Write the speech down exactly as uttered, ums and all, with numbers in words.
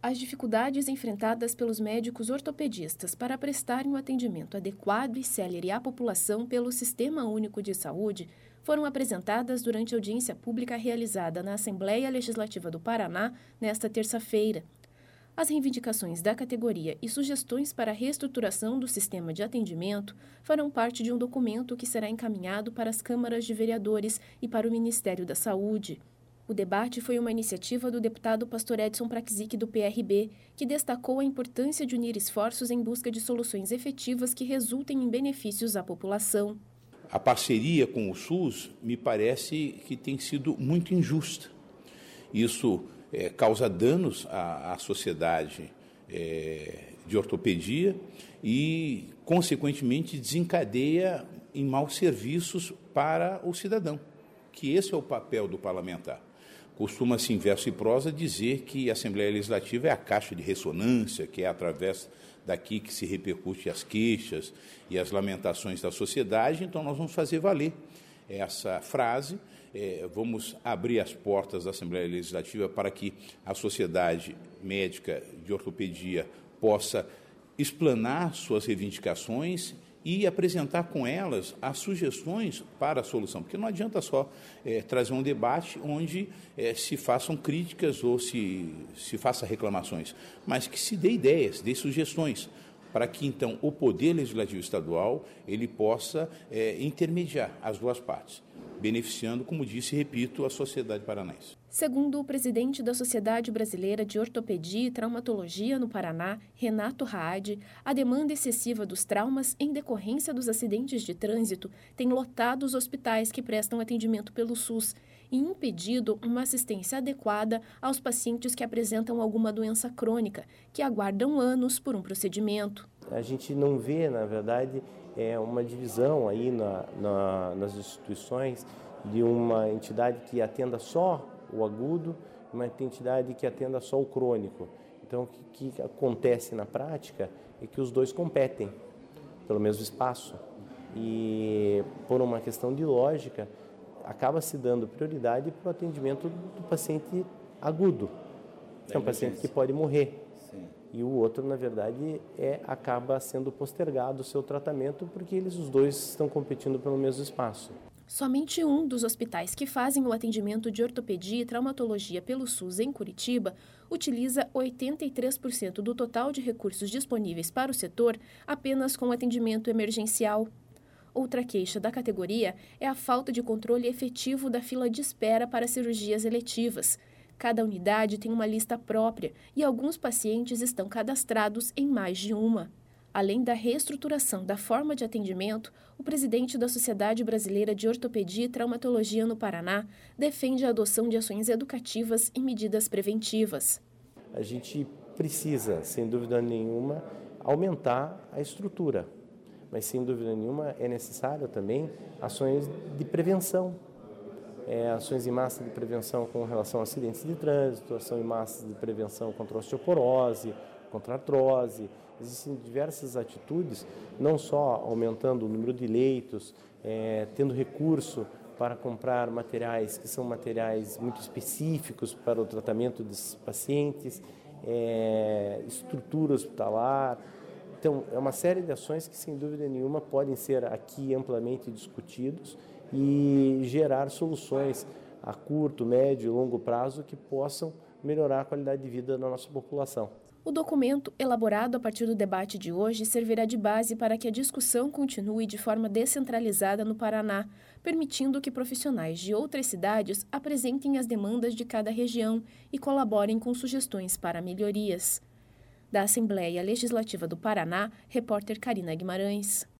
As dificuldades enfrentadas pelos médicos ortopedistas para prestarem um atendimento adequado e célere à população pelo Sistema Único de Saúde foram apresentadas durante a audiência pública realizada na Assembleia Legislativa do Paraná nesta terça-feira. As reivindicações da categoria e sugestões para a reestruturação do sistema de atendimento farão parte de um documento que será encaminhado para as câmaras de vereadores e para o Ministério da Saúde. O debate foi uma iniciativa do deputado Pastor Edson Praxic, do P R B, que destacou a importância de unir esforços em busca de soluções efetivas que resultem em benefícios à população. A parceria com o SUS me parece que tem sido muito injusta. Isso é, causa danos à, à sociedade é, de ortopedia e, consequentemente, desencadeia em maus serviços para o cidadão, que esse é o papel do parlamentar. Costuma-se, em verso e prosa, dizer que a Assembleia Legislativa é a caixa de ressonância, que é através daqui que se repercute as queixas e as lamentações da sociedade. Então, nós vamos fazer valer essa frase, é, vamos abrir as portas da Assembleia Legislativa para que a sociedade médica de ortopedia possa explanar suas reivindicações e apresentar com elas as sugestões para a solução, porque não adianta só é, trazer um debate onde é, se façam críticas ou se, se faça reclamações, mas que se dê ideias, dê sugestões, para que então o Poder Legislativo Estadual ele possa é, intermediar as duas partes, beneficiando, como disse e repito, a sociedade paranaense. Segundo o presidente da Sociedade Brasileira de Ortopedia e Traumatologia no Paraná, Renato Raad, a demanda excessiva dos traumas em decorrência dos acidentes de trânsito tem lotado os hospitais que prestam atendimento pelo SUS e impedido uma assistência adequada aos pacientes que apresentam alguma doença crônica, que aguardam anos por um procedimento. A gente não vê, na verdade, é uma divisão aí na, na, nas instituições de uma entidade que atenda só o agudo e uma entidade que atenda só o crônico. Então, o que, que acontece na prática é que os dois competem pelo mesmo espaço e, por uma questão de lógica, acaba se dando prioridade para o atendimento do paciente agudo, que é um paciente que pode morrer. Sim. E o outro, na verdade, é, acaba sendo postergado o seu tratamento porque eles os dois estão competindo pelo mesmo espaço. Somente um dos hospitais que fazem o atendimento de ortopedia e traumatologia pelo SUS em Curitiba utiliza oitenta e três por cento do total de recursos disponíveis para o setor apenas com atendimento emergencial. Outra queixa da categoria é a falta de controle efetivo da fila de espera para cirurgias eletivas. Cada unidade tem uma lista própria e alguns pacientes estão cadastrados em mais de uma. Além da reestruturação da forma de atendimento, o presidente da Sociedade Brasileira de Ortopedia e Traumatologia no Paraná defende a adoção de ações educativas e medidas preventivas. A gente precisa, sem dúvida nenhuma, aumentar a estrutura, mas sem dúvida nenhuma é necessário também ações de prevenção. É, ações em massa de prevenção com relação a acidentes de trânsito, ação em massa de prevenção contra a osteoporose, contra a artrose. Existem diversas atitudes, não só aumentando o número de leitos, é, tendo recurso para comprar materiais que são materiais muito específicos para o tratamento desses pacientes, é, estrutura hospitalar. Então, é uma série de ações que, sem dúvida nenhuma, podem ser aqui amplamente discutidos e gerar soluções a curto, médio e longo prazo que possam melhorar a qualidade de vida da nossa população. O documento, elaborado a partir do debate de hoje, servirá de base para que a discussão continue de forma descentralizada no Paraná, permitindo que profissionais de outras cidades apresentem as demandas de cada região e colaborem com sugestões para melhorias. Da Assembleia Legislativa do Paraná, repórter Karina Guimarães.